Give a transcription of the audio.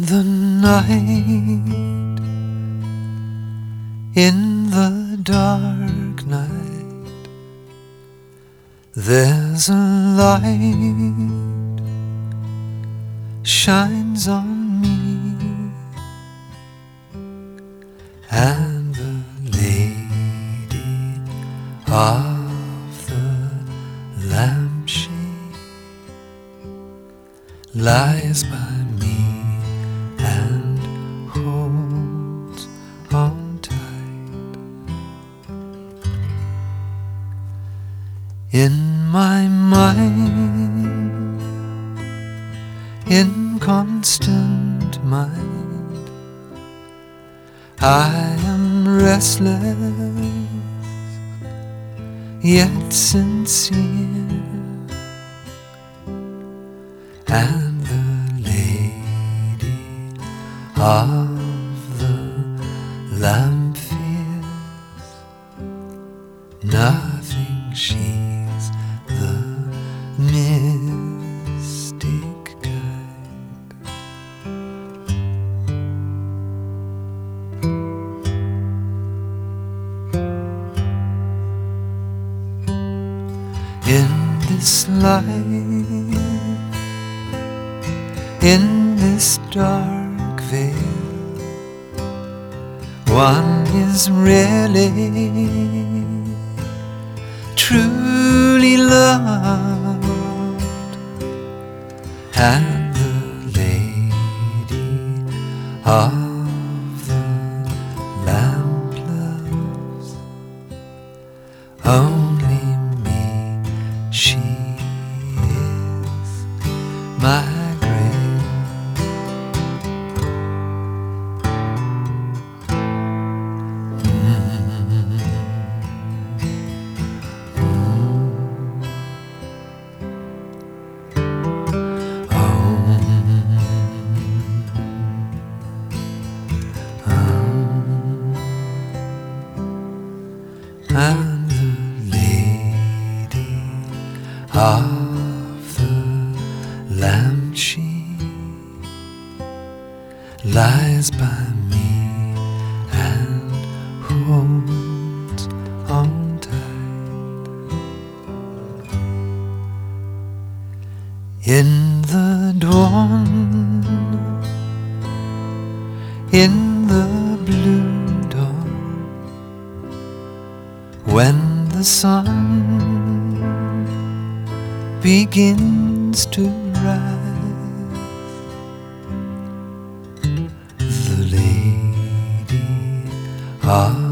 the night, in the dark night, there's a light shines on me, and the lady of the lampshade lies by me and holds on tight. In my mind, in constant mind, I am restless yet sincere, and the lady of the lamp fears nothing. She's the mystic guide. In this life, in this dark veil, one is really truly loved, and the lady of the lamp loves only me. She is my and the lady of the lampshade lies by me and holds on tight. In the dawn, in the blue dawn, when the sun begins to rise, the lady of